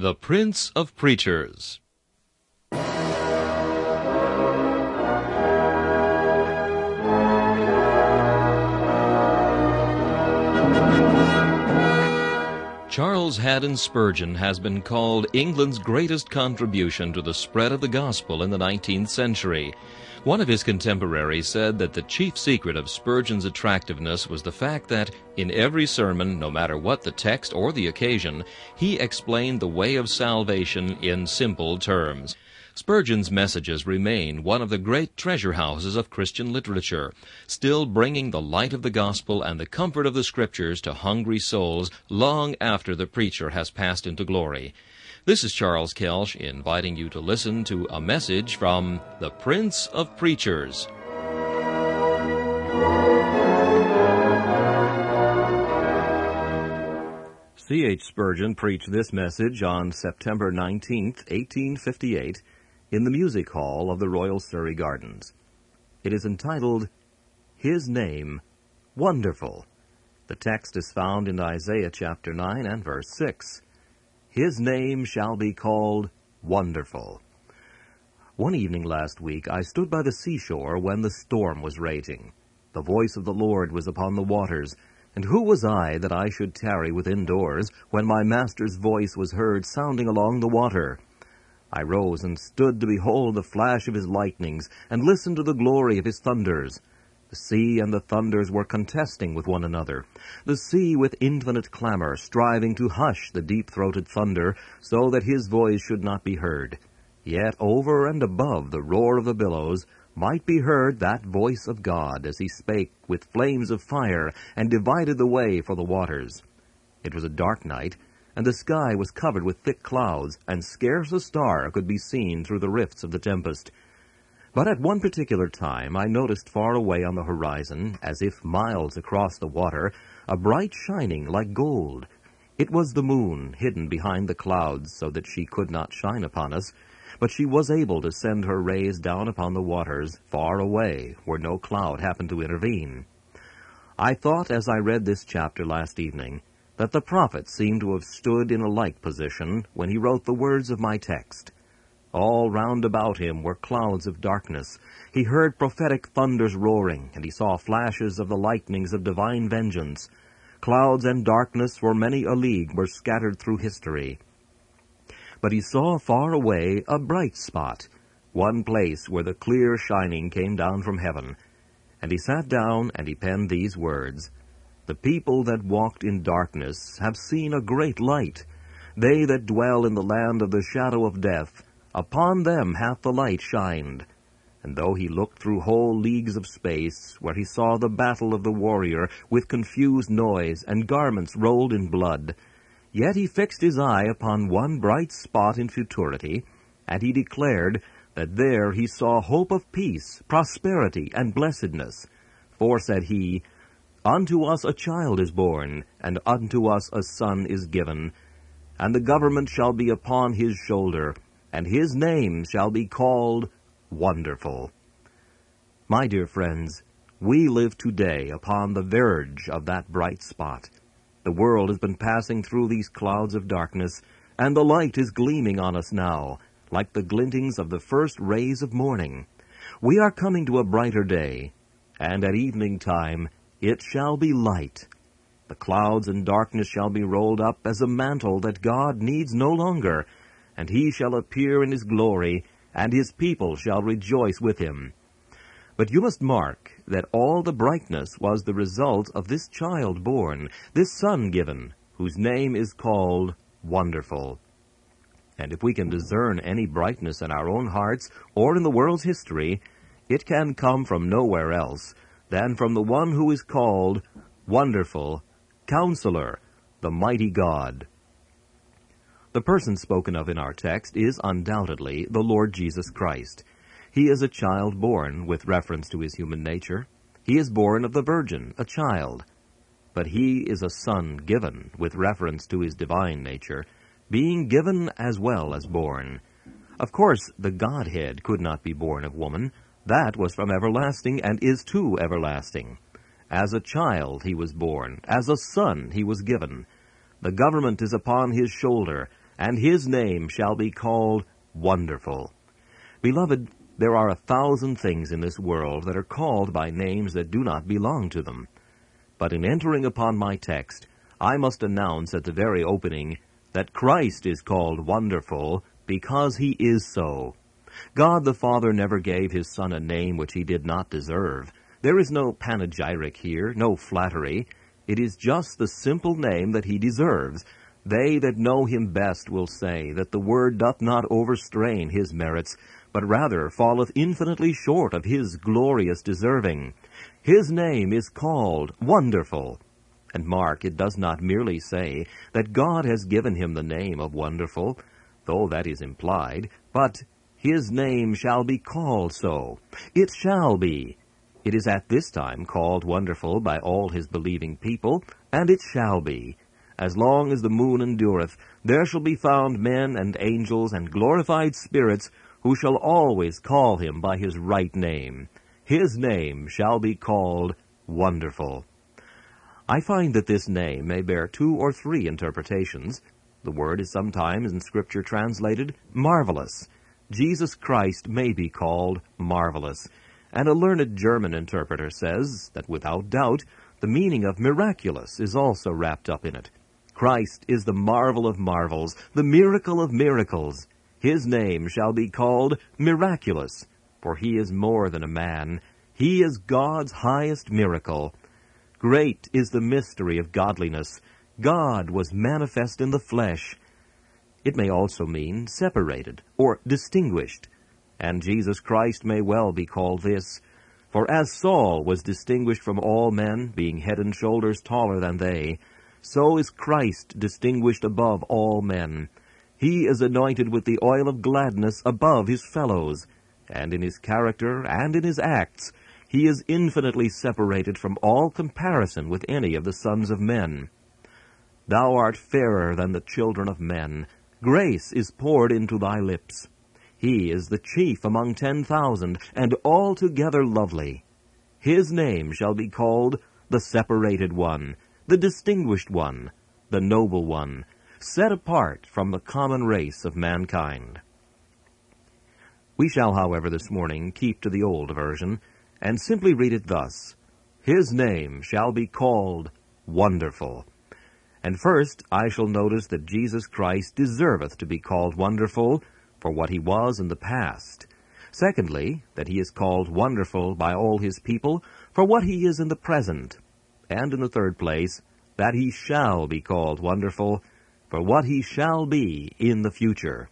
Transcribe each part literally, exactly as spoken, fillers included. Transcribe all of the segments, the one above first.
The Prince of Preachers. Charles Haddon Spurgeon has been called England's greatest contribution to the spread of the gospel in the nineteenth century. One of his contemporaries said that the chief secret of Spurgeon's attractiveness was the fact that, in every sermon, no matter what the text or the occasion, he explained the way of salvation in simple terms. Spurgeon's messages remain one of the great treasure houses of Christian literature, still bringing the light of the gospel and the comfort of the Scriptures to hungry souls long after the preacher has passed into glory. This is Charles Kelsch inviting you to listen to a message from the Prince of Preachers. C H Spurgeon preached this message on September nineteenth, eighteen fifty-eight, in the Music Hall of the Royal Surrey Gardens. It is entitled, His Name, Wonderful. The text is found in Isaiah chapter nine and verse six. His name shall be called Wonderful. One evening last week I stood by the seashore when the storm was raging. The voice of the Lord was upon the waters, and who was I that I should tarry within doors when my Master's voice was heard sounding along the water? I rose and stood to behold the flash of his lightnings, and listened to the glory of his thunders. The sea and the thunders were contesting with one another, the sea with infinite clamor, striving to hush the deep-throated thunder, so that his voice should not be heard. Yet over and above the roar of the billows might be heard that voice of God, as he spake with flames of fire, and divided the way for the waters. It was a dark night, and the sky was covered with thick clouds, and scarce a star could be seen through the rifts of the tempest. But at one particular time I noticed far away on the horizon, as if miles across the water, a bright shining like gold. It was the moon, hidden behind the clouds, so that she could not shine upon us, but she was able to send her rays down upon the waters far away, where no cloud happened to intervene. I thought, as I read this chapter last evening, that the prophet seemed to have stood in a like position when he wrote the words of my text. All round about him were clouds of darkness. He heard prophetic thunders roaring, and he saw flashes of the lightnings of divine vengeance. Clouds and darkness for many a league were scattered through history. But he saw far away a bright spot, one place where the clear shining came down from heaven. And he sat down and he penned these words, The people that walked in darkness have seen a great light. They that dwell in the land of the shadow of death, upon them hath the light shined. And though he looked through whole leagues of space, where he saw the battle of the warrior, with confused noise, and garments rolled in blood, yet he fixed his eye upon one bright spot in futurity, and he declared that there he saw hope of peace, prosperity, and blessedness. For, said he, Unto us a child is born, and unto us a son is given, and the government shall be upon his shoulder, and his name shall be called Wonderful. My dear friends, we live today upon the verge of that bright spot. The world has been passing through these clouds of darkness, and the light is gleaming on us now, like the glintings of the first rays of morning. We are coming to a brighter day, and at evening time it shall be light. The clouds and darkness shall be rolled up as a mantle that God needs no longer, and he shall appear in his glory, and his people shall rejoice with him. But you must mark that all the brightness was the result of this child born, this son given, whose name is called Wonderful. And if we can discern any brightness in our own hearts or in the world's history, it can come from nowhere else than from the one who is called Wonderful, Counselor, the Mighty God. The person spoken of in our text is undoubtedly the Lord Jesus Christ. He is a child born with reference to his human nature. He is born of the Virgin, a child. But he is a son given with reference to his divine nature, being given as well as born. Of course, the Godhead could not be born of woman. That was from everlasting and is to everlasting. As a child he was born, as a son he was given. The government is upon his shoulder, and his name shall be called Wonderful. Beloved, there are a thousand things in this world that are called by names that do not belong to them. But in entering upon my text, I must announce at the very opening that Christ is called Wonderful because he is so. God the Father never gave his Son a name which he did not deserve. There is no panegyric here, no flattery. It is just the simple name that he deserves. They that know him best will say that the word doth not overstrain his merits, but rather falleth infinitely short of his glorious deserving. His name is called Wonderful. And mark, it does not merely say that God has given him the name of Wonderful, though that is implied, but his name shall be called so. It shall be. It is at this time called Wonderful by all his believing people, and it shall be. As long as the moon endureth, there shall be found men and angels and glorified spirits who shall always call him by his right name. His name shall be called Wonderful. I find that this name may bear two or three interpretations. The word is sometimes in Scripture translated marvelous. Jesus Christ may be called marvelous. And a learned German interpreter says that without doubt the meaning of miraculous is also wrapped up in it. Christ is the marvel of marvels, the miracle of miracles. His name shall be called Miraculous, for he is more than a man. He is God's highest miracle. Great is the mystery of godliness. God was manifest in the flesh. It may also mean separated or distinguished, and Jesus Christ may well be called this. For as Saul was distinguished from all men, being head and shoulders taller than they, so is Christ distinguished above all men. He is anointed with the oil of gladness above his fellows, and in his character and in his acts he is infinitely separated from all comparison with any of the sons of men. Thou art fairer than the children of men. Grace is poured into thy lips. He is the chief among ten thousand, and altogether lovely. His name shall be called the Separated One, the Distinguished One, the Noble One, set apart from the common race of mankind. We shall, however, this morning keep to the old version, and simply read it thus: His name shall be called Wonderful. And first I shall notice that Jesus Christ deserveth to be called Wonderful for what he was in the past. Secondly, that he is called Wonderful by all his people for what he is in the present. And in the third place, that he shall be called Wonderful for what he shall be in the future.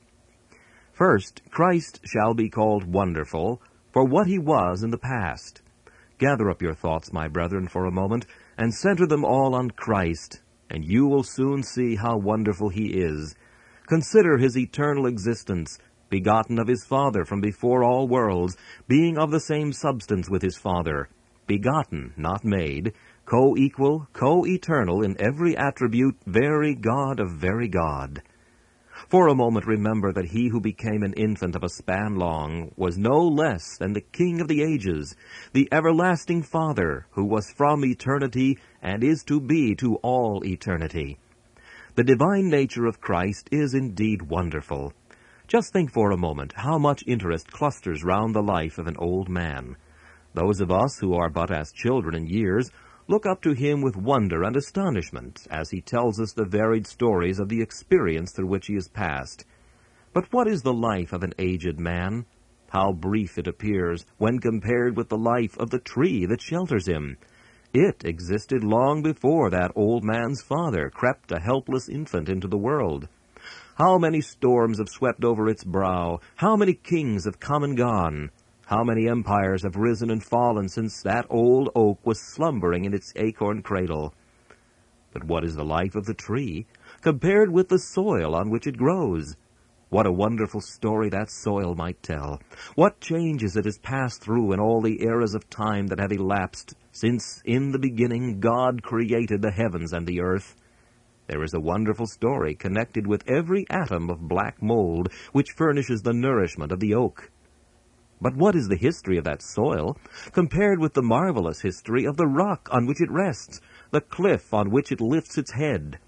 First, Christ shall be called Wonderful for what he was in the past. Gather up your thoughts, my brethren, for a moment, and center them all on Christ, and you will soon see how wonderful he is. Consider his eternal existence, begotten of his Father from before all worlds, being of the same substance with his Father, begotten, not made, co-equal, co-eternal in every attribute, very God of very God. For a moment remember that he who became an infant of a span long was no less than the King of the ages, the everlasting Father, who was from eternity and is to be to all eternity. The divine nature of Christ is indeed wonderful. Just think for a moment how much interest clusters round the life of an old man. Those of us who are but as children in years look up to him with wonder and astonishment as he tells us the varied stories of the experience through which he has passed. But what is the life of an aged man? How brief it appears when compared with the life of the tree that shelters him. It existed long before that old man's father crept a helpless infant into the world. How many storms have swept over its brow? How many kings have come and gone? How many empires have risen and fallen since that old oak was slumbering in its acorn cradle? But what is the life of the tree compared with the soil on which it grows? What a wonderful story that soil might tell! What changes it has passed through in all the eras of time that have elapsed since in the beginning God created the heavens and the earth! There is a wonderful story connected with every atom of black mold which furnishes the nourishment of the oak. But what is the history of that soil compared with the marvelous history of the rock on which it rests, the cliff on which it lifts its head?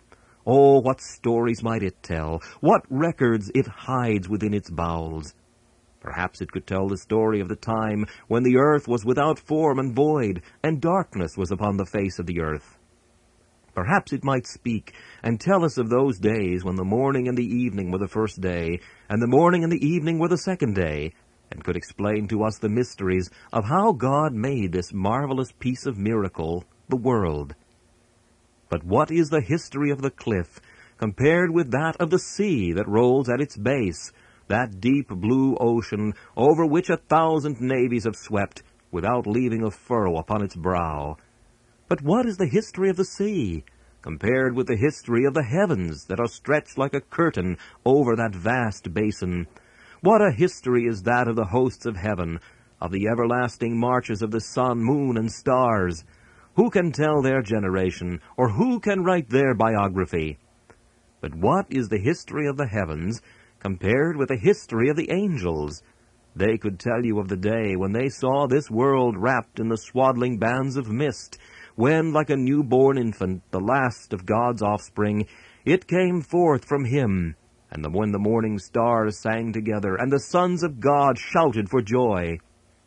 Oh, what stories might it tell, what records it hides within its bowels. Perhaps it could tell the story of the time when the earth was without form and void, and darkness was upon the face of the earth. Perhaps it might speak and tell us of those days when the morning and the evening were the first day, and the morning and the evening were the second day, and could explain to us the mysteries of how God made this marvelous piece of miracle, the world. But what is the history of the cliff compared with that of the sea that rolls at its base, that deep blue ocean over which a thousand navies have swept without leaving a furrow upon its brow? But what is the history of the sea compared with the history of the heavens that are stretched like a curtain over that vast basin? What a history is that of the hosts of heaven, of the everlasting marches of the sun, moon, and stars! Who can tell their generation, or who can write their biography? But what is the history of the heavens compared with the history of the angels? They could tell you of the day when they saw this world wrapped in the swaddling bands of mist, when, like a newborn infant, the last of God's offspring, it came forth from him, and the, when the morning stars sang together, and the sons of God shouted for joy.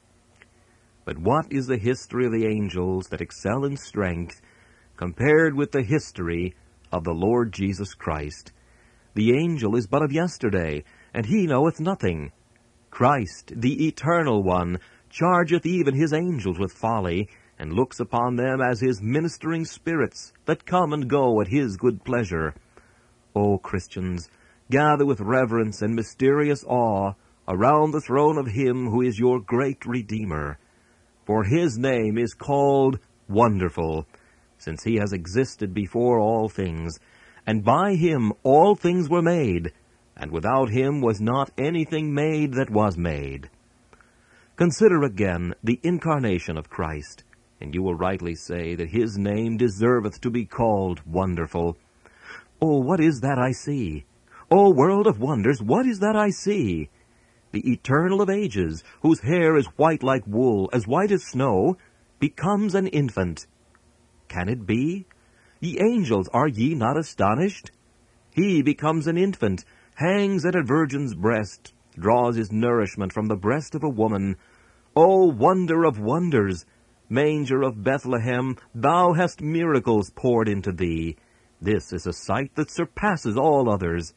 But what is the history of the angels that excel in strength, compared with the history of the Lord Jesus Christ? The angel is but of yesterday, and he knoweth nothing. Christ, the Eternal One, chargeth even his angels with folly, and looks upon them as his ministering spirits, that come and go at his good pleasure. O Christians, gather with reverence and mysterious awe around the throne of him who is your great Redeemer. For his name is called Wonderful, since he has existed before all things, and by him all things were made, and without him was not anything made that was made. Consider again the incarnation of Christ, and you will rightly say that his name deserveth to be called Wonderful. Oh, what is that I see? O world of wonders, what is that I see? The Eternal of ages, whose hair is white like wool, as white as snow, becomes an infant. Can it be? Ye angels, are ye not astonished? He becomes an infant, hangs at a virgin's breast, draws his nourishment from the breast of a woman. O wonder of wonders! Manger of Bethlehem, thou hast miracles poured into thee. This is a sight that surpasses all others.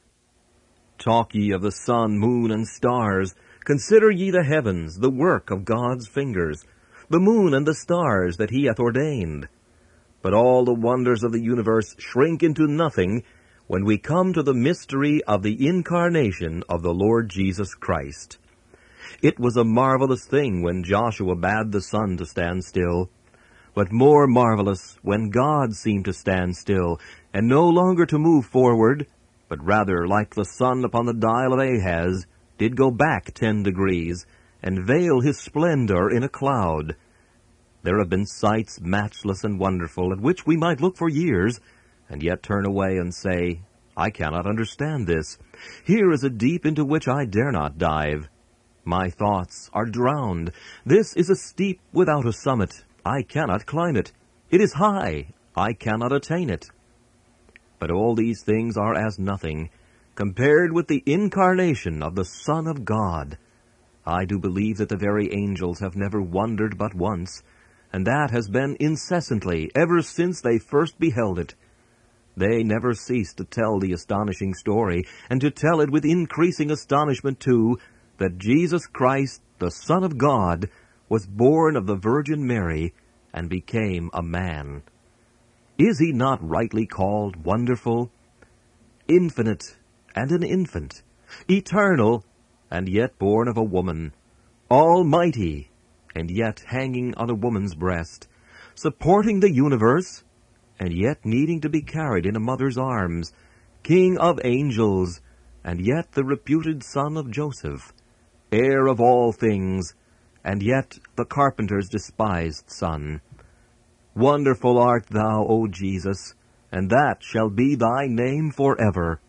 Talk ye of the sun, moon, and stars. Consider ye the heavens, the work of God's fingers, the moon and the stars that he hath ordained. But all the wonders of the universe shrink into nothing when we come to the mystery of the incarnation of the Lord Jesus Christ. It was a marvelous thing when Joshua bade the sun to stand still, but more marvelous when God seemed to stand still, and no longer to move forward, but rather, like the sun upon the dial of Ahaz, did go back ten degrees, and veil his splendor in a cloud. There have been sights matchless and wonderful, at which we might look for years, and yet turn away and say, I cannot understand this. Here is a deep into which I dare not dive. My thoughts are drowned. This is a steep without a summit. I cannot climb it. It is high. I cannot attain it. But all these things are as nothing, compared with the incarnation of the Son of God. I do believe that the very angels have never wondered but once, and that has been incessantly, ever since they first beheld it. They never cease to tell the astonishing story, and to tell it with increasing astonishment, too, that Jesus Christ, the Son of God, was born of the Virgin Mary, and became a man. Is he not rightly called Wonderful? Infinite, and an infant, eternal, and yet born of a woman, almighty, and yet hanging on a woman's breast, supporting the universe, and yet needing to be carried in a mother's arms, King of angels, and yet the reputed son of Joseph, heir of all things, and yet the carpenter's despised son. Wonderful art thou, O Jesus, and that shall be thy name forever.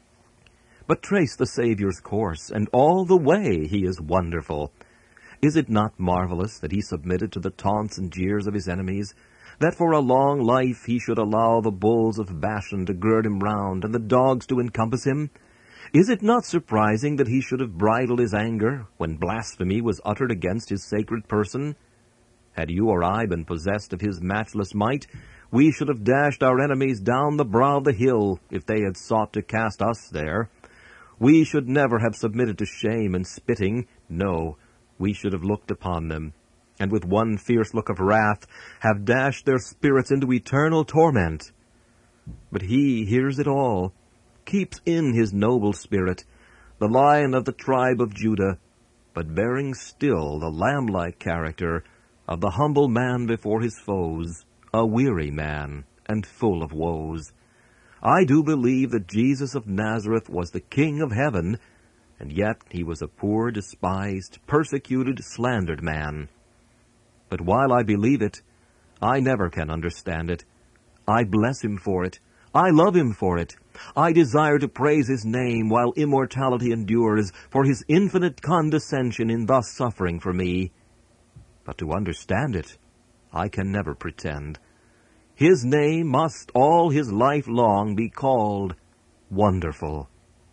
But trace the Saviour's course, and all the way he is wonderful. Is it not marvelous that he submitted to the taunts and jeers of his enemies, that for a long life he should allow the bulls of Bashan to gird him round, and the dogs to encompass him? Is it not surprising that he should have bridled his anger when blasphemy was uttered against his sacred person? Had you or I been possessed of his matchless might, we should have dashed our enemies down the brow of the hill if they had sought to cast us there. We should never have submitted to shame and spitting. No, we should have looked upon them, and with one fierce look of wrath have dashed their spirits into eternal torment. But he hears it all, keeps in his noble spirit, the Lion of the tribe of Judah, but bearing still the lamb-like character of the humble man before his foes, a weary man and full of woes. I do believe that Jesus of Nazareth was the King of heaven, and yet he was a poor, despised, persecuted, slandered man. But while I believe it, I never can understand it. I bless him for it. I love him for it. I desire to praise his name while immortality endures, for his infinite condescension in thus suffering for me. But to understand it, I can never pretend. His name must all his life long be called Wonderful.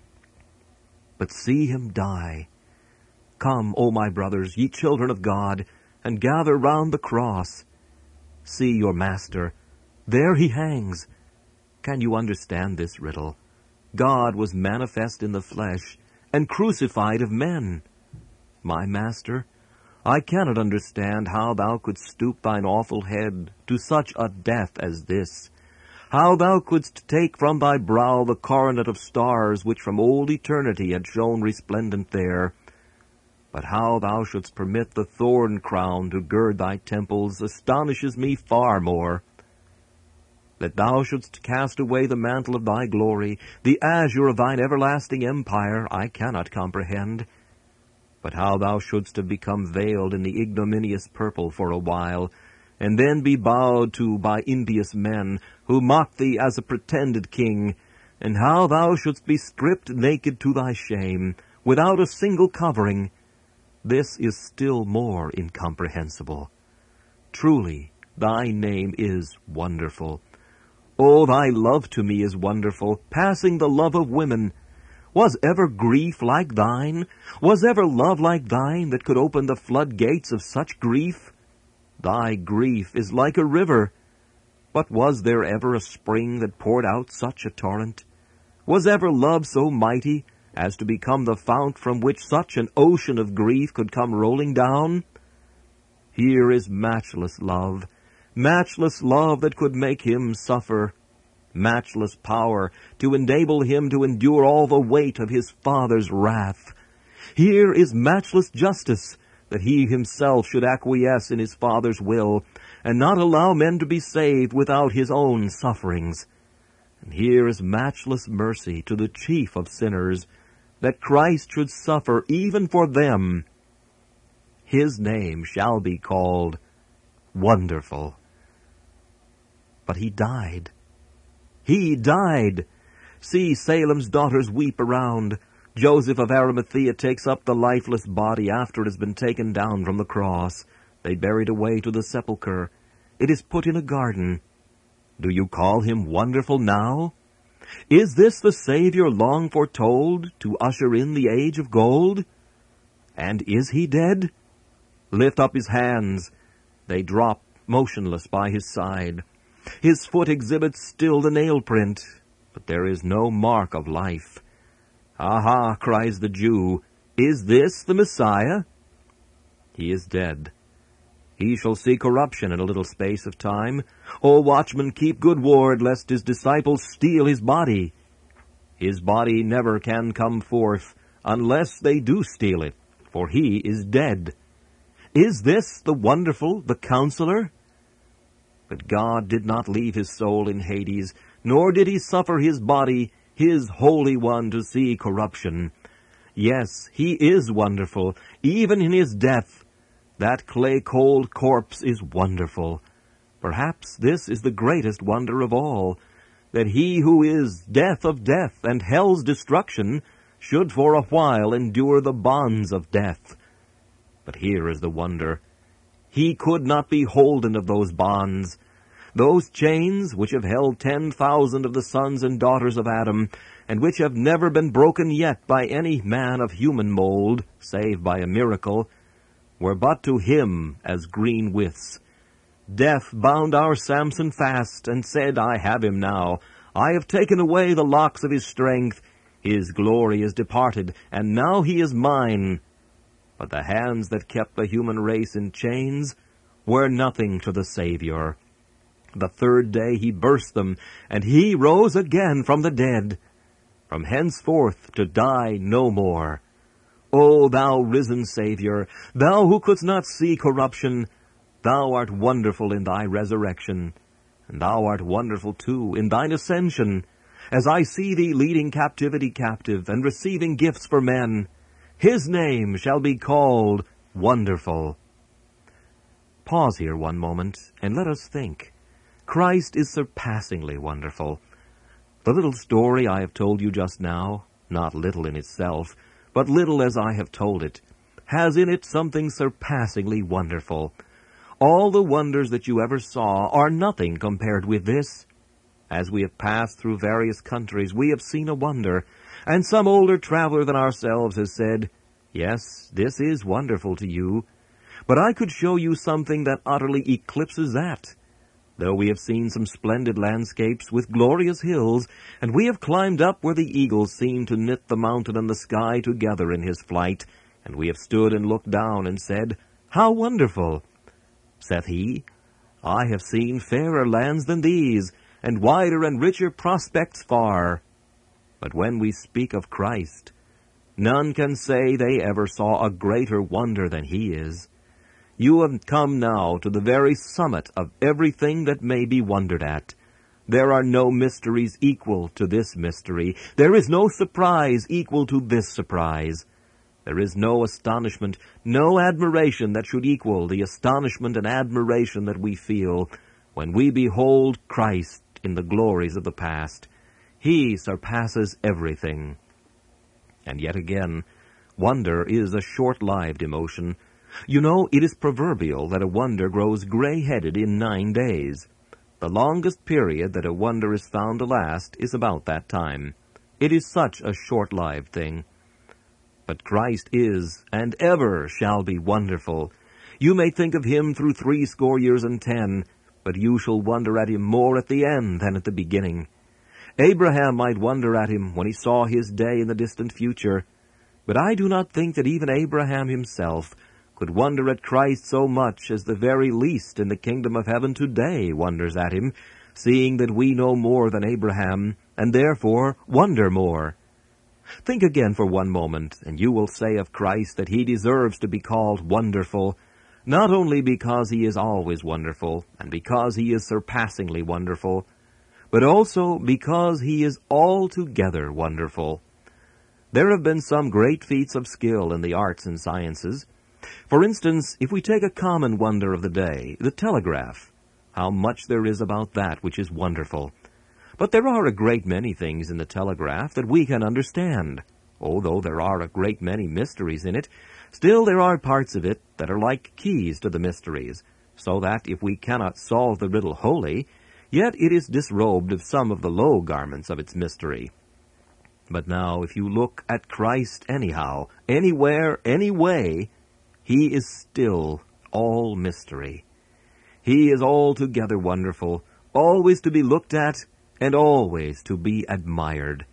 But see him die. Come, O my brothers, ye children of God, and gather round the cross. See your Master. There he hangs. Can you understand this riddle? God was manifest in the flesh, and crucified of men. My Master, I cannot understand how thou couldst stoop thine awful head to such a death as this, how thou couldst take from thy brow the coronet of stars which from old eternity had shone resplendent there. But how thou shouldst permit the thorn crown to gird thy temples astonishes me far more. That thou shouldst cast away the mantle of thy glory, the azure of thine everlasting empire, I cannot comprehend. But how thou shouldst have become veiled in the ignominious purple for a while, and then be bowed to by impious men, who mock thee as a pretended king, and how thou shouldst be stripped naked to thy shame, without a single covering, this is still more incomprehensible. Truly, thy name is wonderful. O, thy love to me is wonderful, passing the love of women. Was ever grief like thine? Was ever love like thine that could open the floodgates of such grief? Thy grief is like a river. But was there ever a spring that poured out such a torrent? Was ever love so mighty as to become the fount from which such an ocean of grief could come rolling down? Here is matchless love, matchless love that could make him suffer, matchless power to enable him to endure all the weight of his Father's wrath. Here is matchless justice, that he himself should acquiesce in his Father's will, and not allow men to be saved without his own sufferings. And here is matchless mercy to the chief of sinners, that Christ should suffer even for them. His name shall be called Wonderful. But he died. He died. See Salem's daughters weep around. Joseph of Arimathea takes up the lifeless body after it has been taken down from the cross. They bear it away to the sepulchre. It is put in a garden. Do you call him wonderful now? Is this the Savior long foretold to usher in the age of gold? And is he dead? Lift up his hands. They drop motionless by his side. His foot exhibits still the nail print, but there is no mark of life. Aha, cries the Jew, is this the Messiah? He is dead. He shall see corruption in a little space of time. O watchman, keep good ward, lest his disciples steal his body. His body never can come forth, unless they do steal it, for he is dead. Is this the wonderful, the counselor? But God did not leave his soul in Hades, nor did he suffer his body, his Holy One, to see corruption. Yes, he is wonderful, even in his death. That clay-cold corpse is wonderful. Perhaps this is the greatest wonder of all, that he who is death of death and hell's destruction should for a while endure the bonds of death. But here is the wonder. He could not be holden of those bonds. those chains which have held ten thousand of the sons and daughters of Adam, and which have never been broken yet by any man of human mold, save by a miracle, were but to him as green withs. Death bound our Samson fast, and said, I have him now. I have taken away the locks of his strength. His glory is departed, and now he is mine. But the hands that kept the human race in chains were nothing to the Savior. The third day he burst them, and he rose again from the dead, from henceforth to die no more. O thou risen Savior, thou who couldst not see corruption, thou art wonderful in thy resurrection, and thou art wonderful too in thine ascension, as I see thee leading captivity captive, and receiving gifts for men. His name shall be called Wonderful. Pause here one moment, and let us think. Christ is surpassingly wonderful. The little story I have told you just now, not little in itself, but little as I have told it, has in it something surpassingly wonderful. All the wonders that you ever saw are nothing compared with this. As we have passed through various countries, we have seen a wonder, and some older traveler than ourselves has said, yes, this is wonderful to you, but I could show you something that utterly eclipses that. Though we have seen some splendid landscapes with glorious hills, and we have climbed up where the eagles seem to knit the mountain and the sky together in his flight, and we have stood and looked down and said, how wonderful! Saith he, I have seen fairer lands than these, and wider and richer prospects far. But when we speak of Christ, none can say they ever saw a greater wonder than he is. You have come now to the very summit of everything that may be wondered at. There are no mysteries equal to this mystery. There is no surprise equal to this surprise. There is no astonishment, no admiration that should equal the astonishment and admiration that we feel when we behold Christ in the glories of the past. He surpasses everything. And yet again, wonder is a short-lived emotion. You know, it is proverbial that a wonder grows gray-headed in nine days. The longest period that a wonder is found to last is about that time. It is such a short-lived thing. But Christ is, and ever shall be, wonderful. You may think of him through threescore years and ten, but you shall wonder at him more at the end than at the beginning. Abraham might wonder at him when he saw his day in the distant future, but I do not think that even Abraham himself could wonder at Christ so much as the very least in the kingdom of heaven today wonders at him, seeing that we know more than Abraham, and therefore wonder more. Think again for one moment, and you will say of Christ that he deserves to be called wonderful, not only because he is always wonderful, and because he is surpassingly wonderful, but also because he is altogether wonderful. There have been some great feats of skill in the arts and sciences. For instance, if we take a common wonder of the day, the telegraph, how much there is about that which is wonderful. But there are a great many things in the telegraph that we can understand. Although there are a great many mysteries in it, still there are parts of it that are like keys to the mysteries, so that if we cannot solve the riddle wholly, yet it is disrobed of some of the low garments of its mystery. But now, if you look at Christ anyhow, anywhere, any way, he is still all mystery. He is altogether wonderful, always to be looked at, and always to be admired.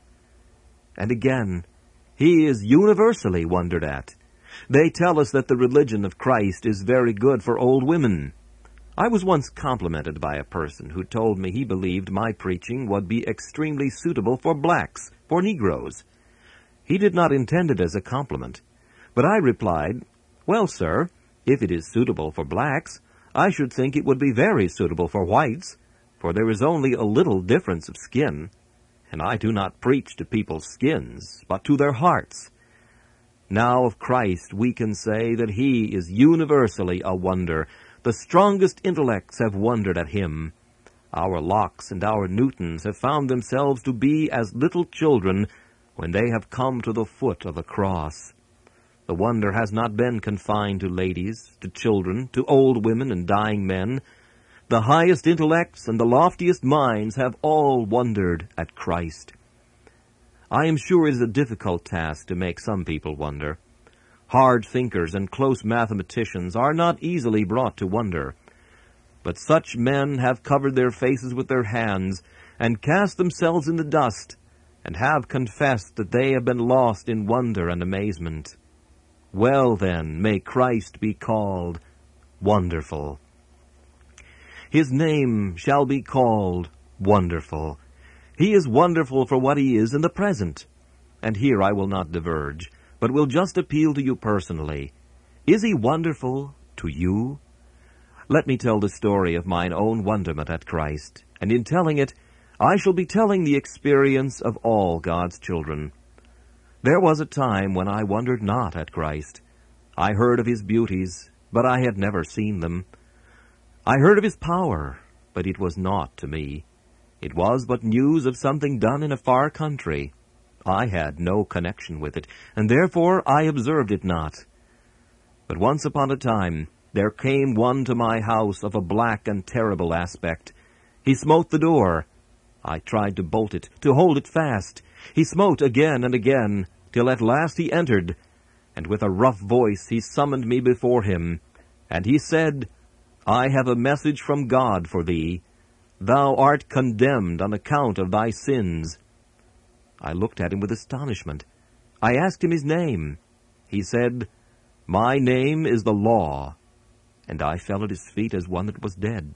And again, he is universally wondered at. They tell us that the religion of Christ is very good for old women. I was once complimented by a person who told me he believed my preaching would be extremely suitable for blacks, for Negroes. He did not intend it as a compliment, but I replied, well, sir, if it is suitable for blacks, I should think it would be very suitable for whites, for there is only a little difference of skin, and I do not preach to people's skins, but to their hearts. Now of Christ we can say that he is universally a wonder. The strongest intellects have wondered at him. Our Locks and our Newtons have found themselves to be as little children when they have come to the foot of the cross. The wonder has not been confined to ladies, to children, to old women and dying men. The highest intellects and the loftiest minds have all wondered at Christ. I am sure it is a difficult task to make some people wonder. Hard thinkers and close mathematicians are not easily brought to wonder. But such men have covered their faces with their hands and cast themselves in the dust, and have confessed that they have been lost in wonder and amazement. Well, then, may Christ be called Wonderful. His name shall be called Wonderful. He is wonderful for what he is in the present. And here I will not diverge, but will just appeal to you personally. Is he wonderful to you? Let me tell the story of mine own wonderment at Christ, and in telling it, I shall be telling the experience of all God's children. There was a time when I wondered not at Christ. I heard of his beauties, but I had never seen them. I heard of his power, but it was naught to me. It was but news of something done in a far country. I had no connection with it, and therefore I observed it not. But once upon a time there came one to my house of a black and terrible aspect. He smote the door. I tried to bolt it, to hold it fast. He smote again and again, till at last he entered, and with a rough voice he summoned me before him. And he said, I have a message from God for thee. Thou art condemned on account of thy sins. I looked at him with astonishment. I asked him his name. He said, My name is the Law. And I fell at his feet as one that was dead.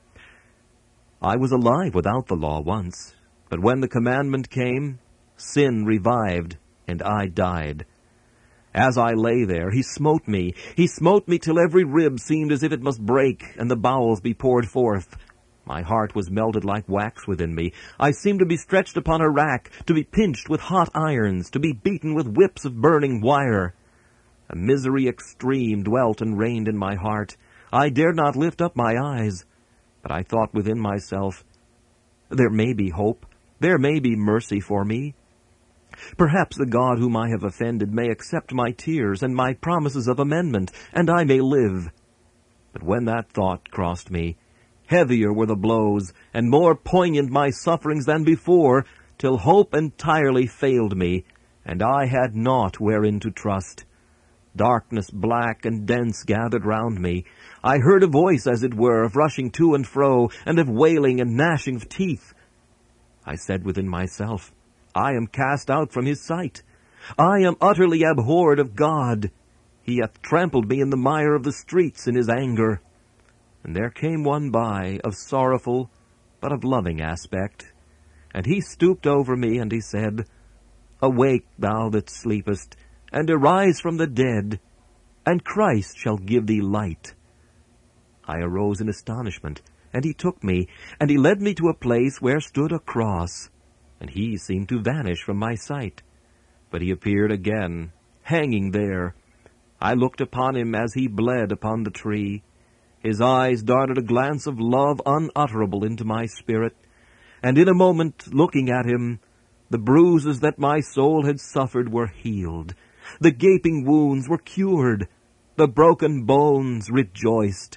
I was alive without the law once, but when the commandment came, sin revived, and I died. As I lay there, he smote me. He smote me till every rib seemed as if it must break, and the bowels be poured forth. My heart was melted like wax within me. I seemed to be stretched upon a rack, to be pinched with hot irons, to be beaten with whips of burning wire. A misery extreme dwelt and reigned in my heart. I dared not lift up my eyes. But I thought within myself, there may be hope, there may be mercy for me. Perhaps the God whom I have offended may accept my tears and my promises of amendment, and I may live. But when that thought crossed me, heavier were the blows, and more poignant my sufferings than before, till hope entirely failed me, and I had naught wherein to trust. Darkness black and dense gathered round me. I heard a voice, as it were, of rushing to and fro, and of wailing and gnashing of teeth. I said within myself, I am cast out from his sight. I am utterly abhorred of God. He hath trampled me in the mire of the streets in his anger. And there came one by, of sorrowful, but of loving aspect. And he stooped over me, and he said, Awake, thou that sleepest, and arise from the dead, and Christ shall give thee light. I arose in astonishment, and he took me, and he led me to a place where stood a cross, and he seemed to vanish from my sight. But he appeared again, hanging there. I looked upon him as he bled upon the tree. His eyes darted a glance of love unutterable into my spirit, and in a moment, looking at him, the bruises that my soul had suffered were healed. The gaping wounds were cured. The broken bones rejoiced.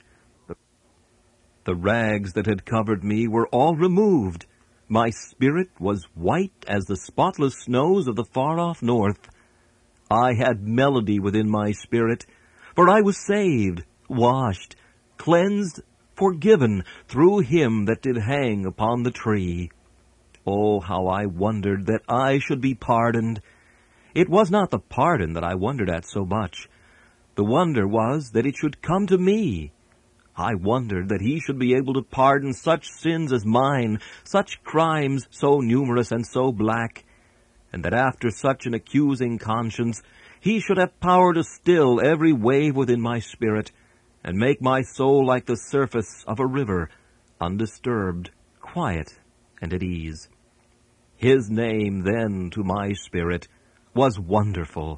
The rags that had covered me were all removed. My spirit was white as the spotless snows of the far-off north. I had melody within my spirit, for I was saved, washed, cleansed, forgiven, through him that did hang upon the tree. Oh, how I wondered that I should be pardoned! It was not the pardon that I wondered at so much. The wonder was that it should come to me. I wondered that he should be able to pardon such sins as mine, such crimes so numerous and so black, and that after such an accusing conscience he should have power to still every wave within my spirit, and make my soul like the surface of a river, undisturbed, quiet, and at ease. His name then to my spirit was Wonderful.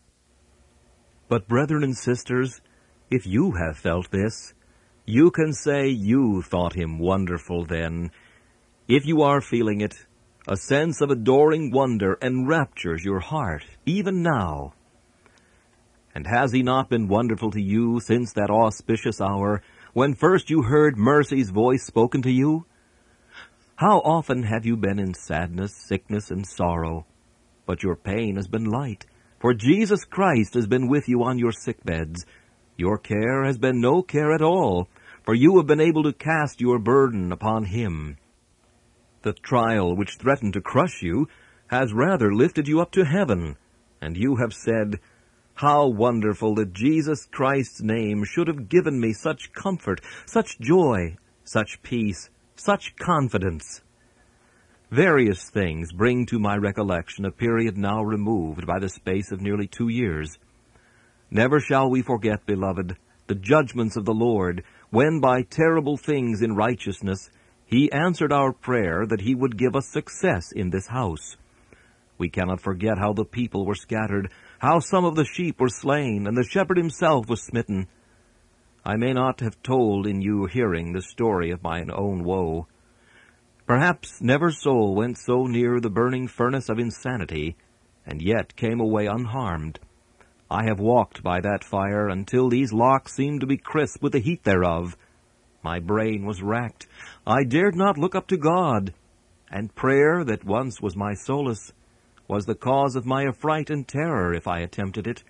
But brethren and sisters, if you have felt this, you can say you thought him wonderful then. If you are feeling it, a sense of adoring wonder enraptures your heart, even now. And has he not been wonderful to you since that auspicious hour, when first you heard mercy's voice spoken to you? How often have you been in sadness, sickness, and sorrow? But your pain has been light, for Jesus Christ has been with you on your sick beds. Your care has been no care at all, for you have been able to cast your burden upon him. The trial which threatened to crush you has rather lifted you up to heaven, and you have said, "How wonderful that Jesus Christ's name should have given me such comfort, such joy, such peace, such confidence." Various things bring to my recollection a period now removed by the space of nearly two years. Never shall we forget, beloved, the judgments of the Lord, when by terrible things in righteousness he answered our prayer that he would give us success in this house. We cannot forget how the people were scattered, how some of the sheep were slain, and the shepherd himself was smitten. I may not have told in you hearing the story of mine own woe. Perhaps never soul went so near the burning furnace of insanity, and yet came away unharmed. I have walked by that fire until these locks seemed to be crisp with the heat thereof. My brain was racked. I dared not look up to God, and prayer, that once was my solace, was the cause of my affright and terror if I attempted it.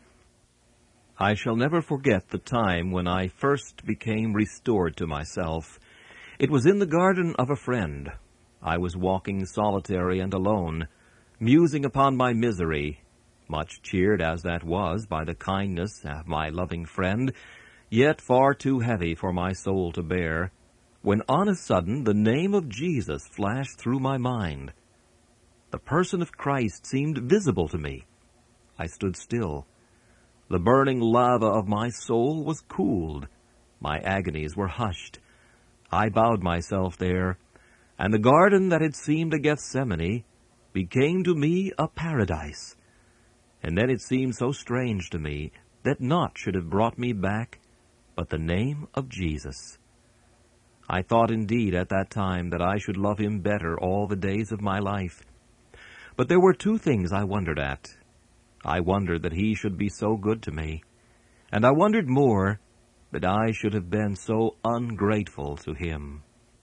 I shall never forget the time when I first became restored to myself. It was in the garden of a friend. I was walking solitary and alone, musing upon my misery, much cheered as that was by the kindness of my loving friend, yet far too heavy for my soul to bear, when on a sudden the name of Jesus flashed through my mind. The person of Christ seemed visible to me. I stood still. The burning lava of my soul was cooled. My agonies were hushed. I bowed myself there, and the garden that had seemed a Gethsemane became to me a paradise. And then it seemed so strange to me that naught should have brought me back but the name of Jesus. I thought indeed at that time that I should love him better all the days of my life. But there were two things I wondered at. I wondered that he should be so good to me, and I wondered more that I should have been so ungrateful to him.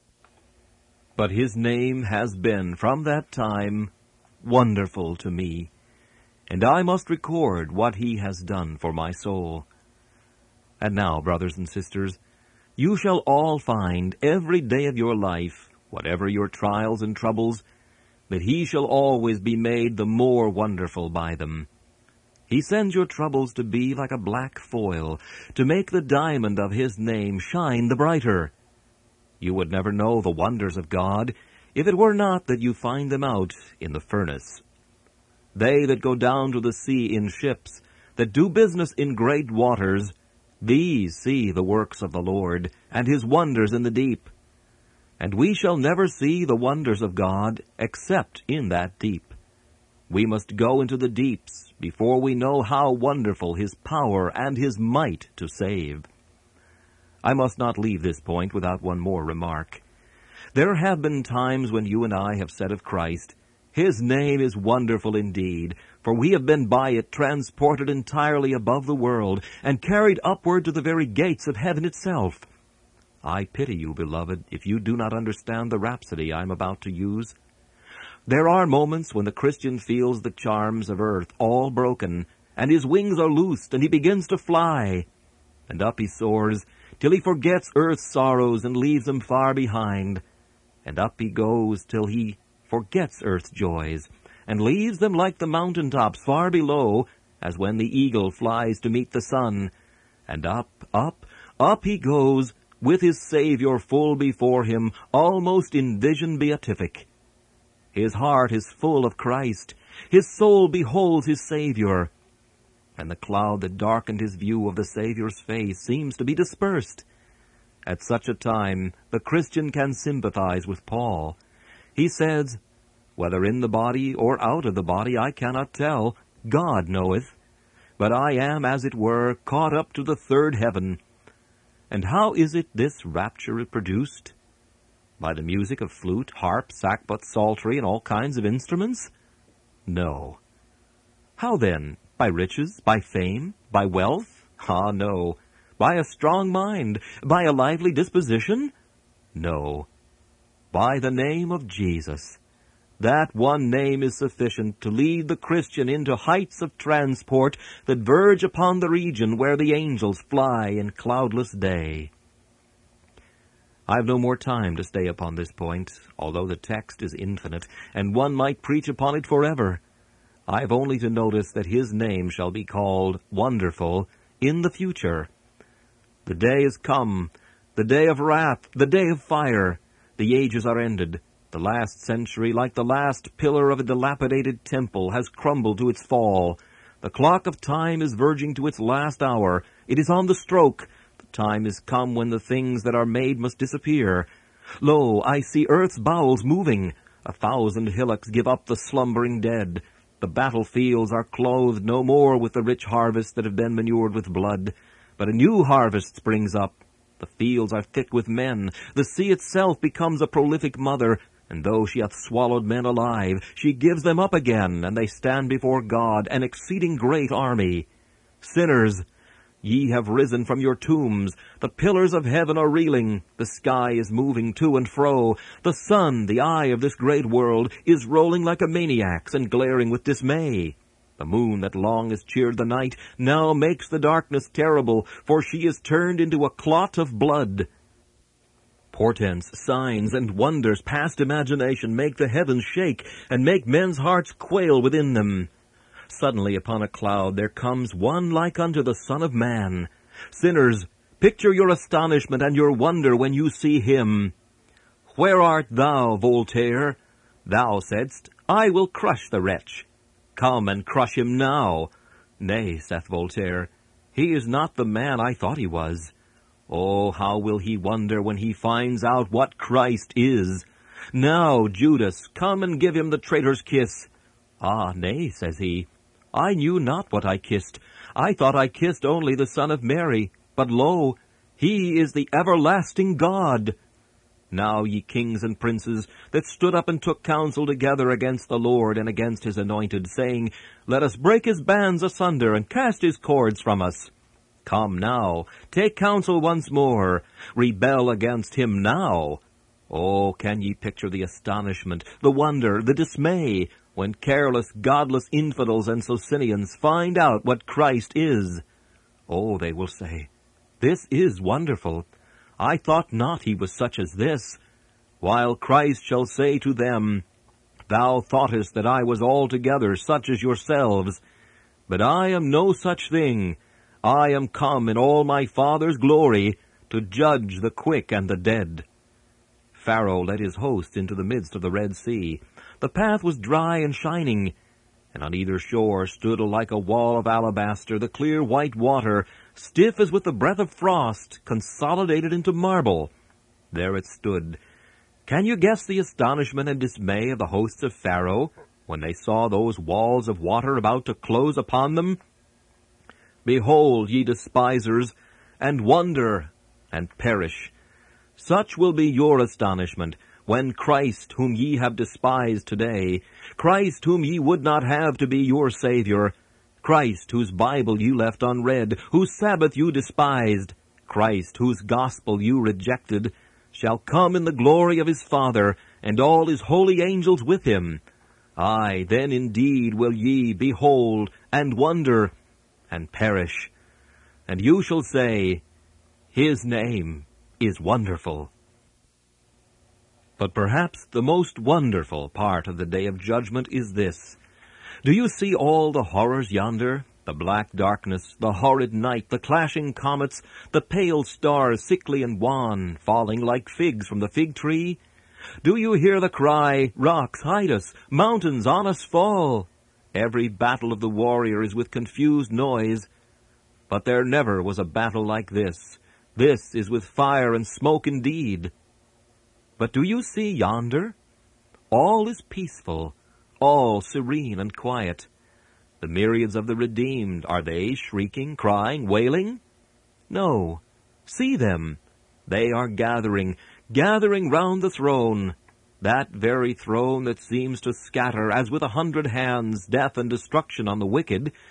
But his name has been, from that time, wonderful to me, and I must record what he has done for my soul. And now, brothers and sisters, you shall all find every day of your life, whatever your trials and troubles, that he shall always be made the more wonderful by them. He sends your troubles to be like a black foil, to make the diamond of his name shine the brighter. You would never know the wonders of God if it were not that you find them out in the furnace. They that go down to the sea in ships, that do business in great waters, these see the works of the Lord, and his wonders in the deep. And we shall never see the wonders of God except in that deep. We must go into the deeps before we know how wonderful his power and his might to save. I must not leave this point without one more remark. There have been times when you and I have said of Christ, his name is wonderful indeed, for we have been by it transported entirely above the world, and carried upward to the very gates of heaven itself. I pity you, beloved, if you do not understand the rhapsody I am about to use. There are moments when the Christian feels the charms of earth all broken, and his wings are loosed, and he begins to fly. And up he soars, till he forgets earth's sorrows and leaves them far behind. And up he goes till he forgets earth's joys, and leaves them like the mountain tops far below, as when the eagle flies to meet the sun. And up, up, up he goes, with his Savior full before him, almost in vision beatific. His heart is full of Christ. His soul beholds his Savior. And the cloud that darkened his view of the Savior's face seems to be dispersed. At such a time, the Christian can sympathize with Paul. He says, "Whether in the body or out of the body I cannot tell, God knoweth. But I am, as it were, caught up to the third heaven." And how is it this rapture is produced? By the music of flute, harp, sackbut, psaltery, and all kinds of instruments? No. How then? By riches? By fame? By wealth? Ah, no. By a strong mind? By a lively disposition? No. By the name of Jesus. That one name is sufficient to lead the Christian into heights of transport that verge upon the region where the angels fly in cloudless day. I've no more time to stay upon this point, although the text is infinite, and one might preach upon it forever. I've only to notice that his name shall be called Wonderful in the future. The day is come, the day of wrath, the day of fire. The ages are ended. The last century, like the last pillar of a dilapidated temple, has crumbled to its fall. The clock of time is verging to its last hour. It is on the stroke. The time is come when the things that are made must disappear. Lo, I see earth's bowels moving. A thousand hillocks give up the slumbering dead. The battlefields are clothed no more with the rich harvests that have been manured with blood, but a new harvest springs up. The fields are thick with men. The sea itself becomes a prolific mother. And though she hath swallowed men alive, she gives them up again, and they stand before God, an exceeding great army. Sinners, ye have risen from your tombs. The pillars of heaven are reeling. The sky is moving to and fro. The sun, the eye of this great world, is rolling like a maniac's and glaring with dismay. The moon that long has cheered the night now makes the darkness terrible, for she is turned into a clot of blood. Portents, signs, and wonders past imagination make the heavens shake, and make men's hearts quail within them. Suddenly upon a cloud there comes one like unto the Son of Man. Sinners, picture your astonishment and your wonder when you see him. Where art thou, Voltaire? Thou saidst, I will crush the wretch. Come and crush him now. Nay, saith Voltaire, he is not the man I thought he was. Oh, how will he wonder when he finds out what Christ is? Now, Judas, come and give him the traitor's kiss. Ah, nay, says he, I knew not what I kissed. I thought I kissed only the Son of Mary. But lo, he is the everlasting God. Now, ye kings and princes, that stood up and took counsel together against the Lord and against his anointed, saying, Let us break his bands asunder, and cast his cords from us. Come now, take counsel once more, rebel against him now. Oh, can ye picture the astonishment, the wonder, the dismay, when careless, godless infidels and Socinians find out what Christ is? Oh, they will say, This is wonderful. I thought not he was such as this. While Christ shall say to them, Thou thoughtest that I was altogether such as yourselves, but I am no such thing. I am come in all my Father's glory to judge the quick and the dead. Pharaoh led his host into the midst of the Red Sea. The path was dry and shining, and on either shore stood like a wall of alabaster the clear white water, stiff as with the breath of frost, consolidated into marble. There it stood. Can you guess the astonishment and dismay of the hosts of Pharaoh when they saw those walls of water about to close upon them? Behold, ye despisers, and wonder, and perish. Such will be your astonishment, when Christ, whom ye have despised today, Christ whom ye would not have to be your Savior, Christ whose Bible you left unread, whose Sabbath you despised, Christ whose gospel you rejected, shall come in the glory of his Father, and all his holy angels with him. Aye, then indeed will ye behold, and wonder, and perish. And you shall say, His name is wonderful. But perhaps the most wonderful part of the day of judgment is this. Do you see all the horrors yonder? The black darkness, the horrid night, the clashing comets, the pale stars, sickly and wan, falling like figs from the fig tree? Do you hear the cry, Rocks, hide us, mountains, on us fall? Every battle of the warrior is with confused noise. But there never was a battle like this. This is with fire and smoke indeed. But do you see yonder? All is peaceful, all serene and quiet. The myriads of the redeemed, are they shrieking, crying, wailing? No. See them. They are gathering, gathering round the throne. That very throne that seems to scatter, as with a hundred hands, death and destruction on the wicked.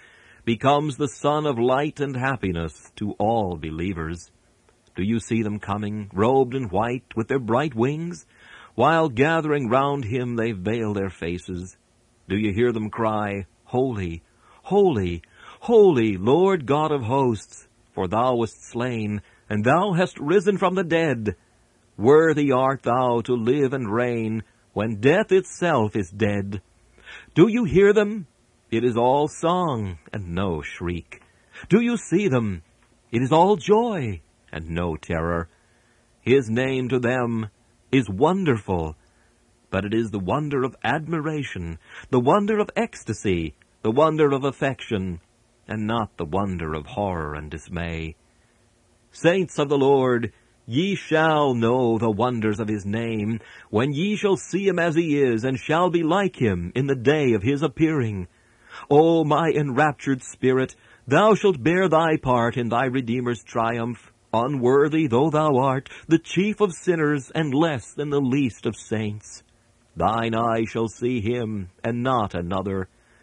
becomes the sun of light and happiness to all believers. Do you see them coming, robed in white, with their bright wings? While gathering round him they veil their faces. Do you hear them cry, Holy, holy, holy, Lord God of hosts, for thou wast slain, and thou hast risen from the dead. Worthy art thou to live and reign, when death itself is dead. Do you hear them? It is all song, and no shriek. Do you see them? It is all joy, and no terror. His name to them is Wonderful, but it is the wonder of admiration, the wonder of ecstasy, the wonder of affection, and not the wonder of horror and dismay. Saints of the Lord, ye shall know the wonders of his name, when ye shall see him as he is, and shall be like him in the day of his appearing. O my enraptured spirit, thou shalt bear thy part in thy Redeemer's triumph, unworthy though thou art, the chief of sinners, and less than the least of saints. Thine eye shall see him, and not another.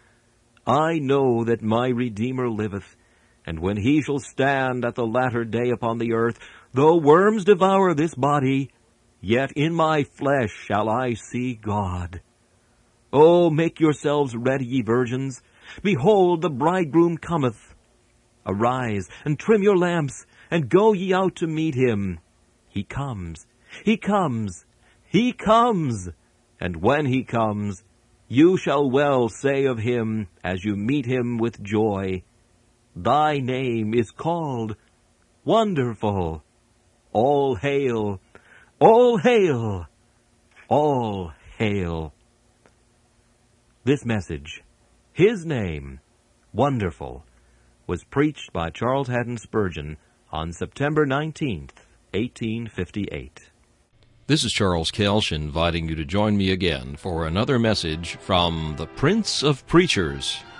I know that my Redeemer liveth, and when he shall stand at the latter day upon the earth, though worms devour this body, yet in my flesh shall I see God. O make yourselves ready, ye virgins. Behold, the bridegroom cometh. Arise, and trim your lamps, and go ye out to meet him. He comes, he comes, he comes. And when he comes, you shall well say of him, as you meet him with joy, Thy name is called Wonderful. All hail, all hail, all hail. This message, His Name, Wonderful, was preached by Charles Haddon Spurgeon on September nineteenth, eighteen fifty-eight. This is Charles Kelsch inviting you to join me again for another message from the Prince of Preachers.